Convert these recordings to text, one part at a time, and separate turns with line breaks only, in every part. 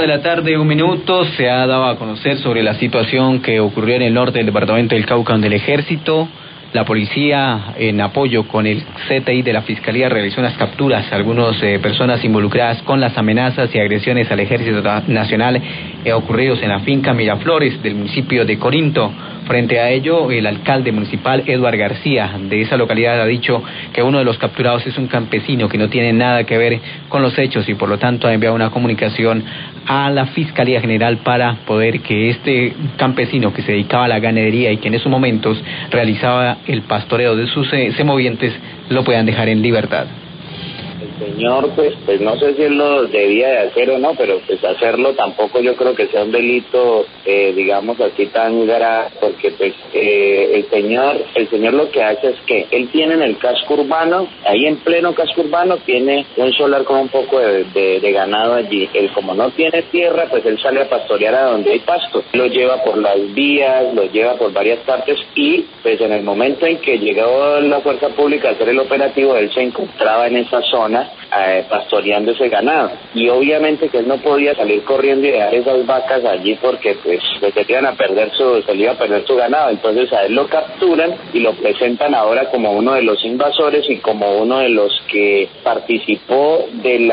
1:00 PM, se ha dado a conocer sobre la situación que ocurrió en el norte del departamento del Cauca, donde el ejército, la policía, en apoyo con el CTI de la Fiscalía, realizó unas capturas a algunas personas involucradas con las amenazas y agresiones al Ejército Nacional ocurridos en la finca Miraflores del municipio de Corinto. Frente a ello, el alcalde municipal, Eduard García, de esa localidad, ha dicho que uno de los capturados es un campesino que no tiene nada que ver con los hechos y por lo tanto ha enviado una comunicación a la Fiscalía General para poder que este campesino que se dedicaba a la ganadería y que en esos momentos realizaba el pastoreo de sus semovientes lo puedan dejar en libertad.
El señor, pues no sé si él lo debía de hacer o no, pero pues hacerlo tampoco yo creo que sea un delito, digamos así tan grave, porque pues el señor lo que hace es que él tiene en el casco urbano, ahí en pleno casco urbano, tiene un solar con un poco de ganado allí. Él como no tiene tierra, pues él sale a pastorear a donde hay pasto, lo lleva por las vías, lo lleva por varias partes y pues en el momento en que llegó la fuerza pública a hacer el operativo, él se encontraba en esa zona pastoreando ese ganado y obviamente que él no podía salir corriendo y dejar esas vacas allí porque pues se iba a perder su ganado. Entonces a él lo capturan y lo presentan ahora como uno de los invasores y como uno de los que participó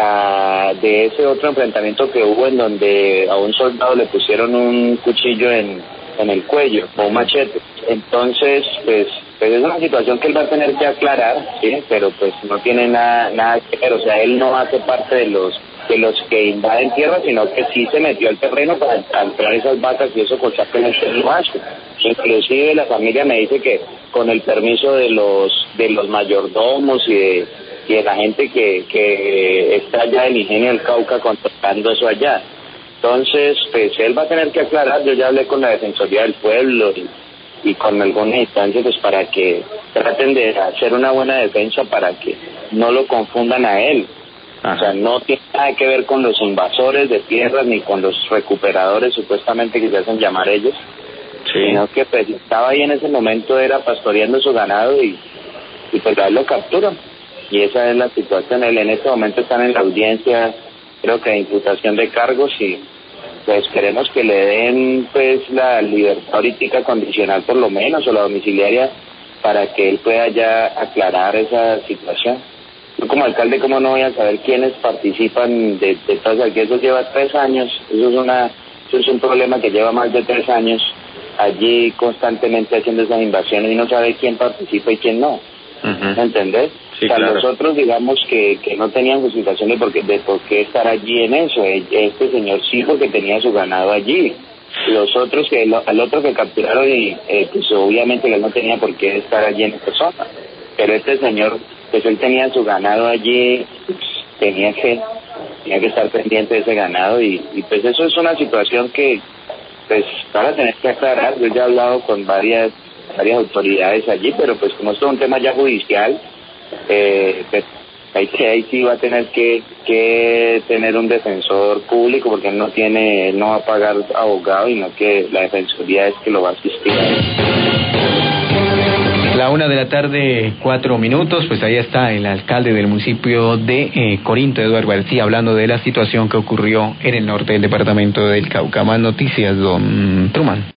de ese otro enfrentamiento que hubo en donde a un soldado le pusieron un cuchillo en el cuello o un machete. Entonces pues es una situación que él va a tener que aclarar, ¿sí? Pero pues no tiene nada que ver, o sea, él no hace parte de los que invaden tierra, sino que sí se metió al terreno para entrar esas vacas y eso constantemente lo hace. Inclusive la familia me dice que con el permiso de los mayordomos y de la gente que está allá del Ingenio del Cauca controlando eso allá. Entonces, pues él va a tener que aclarar. Yo ya hablé con la Defensoría del Pueblo y con algunas instancias pues para que traten de hacer una buena defensa para que no lo confundan a él. Ajá. O sea, no tiene nada que ver con los invasores de tierras ni con los recuperadores supuestamente que se hacen llamar ellos, sí, sino que pues estaba ahí en ese momento, era pastoreando su ganado y pues a él lo capturan y esa es la situación. Él en este momento están en la audiencia, creo que de imputación de cargos y pues queremos que le den pues la libertad ahorita condicional por lo menos o la domiciliaria para que él pueda ya aclarar esa situación. Yo como alcalde, ¿cómo no voy a saber quiénes participan de todas aquí? Eso lleva 3 años, eso es un problema que lleva más de 3 años allí constantemente haciendo esas invasiones y no sabe quién participa y quién no. ¿Me entendés? Sí, o sea, claro. Los otros digamos que no tenían justificación de por qué estar allí en eso. Este señor sí, porque tenía su ganado allí. Los otros al otro que capturaron y pues obviamente él no tenía por qué estar allí en esa zona. Pero este señor, pues él tenía su ganado allí, pues, tenía que estar pendiente de ese ganado y pues eso es una situación que pues van a tener que aclarar. Yo ya he hablado con varias autoridades allí, pero pues como esto es un tema ya judicial, pues ahí sí va a tener que tener un defensor público porque él no va a pagar abogado, sino que la defensoría es que lo va a asistir.
1:04 PM, pues ahí está el alcalde del municipio de Corinto, Eduard García, hablando de la situación que ocurrió en el norte del departamento del Cauca. Más noticias, don Truman.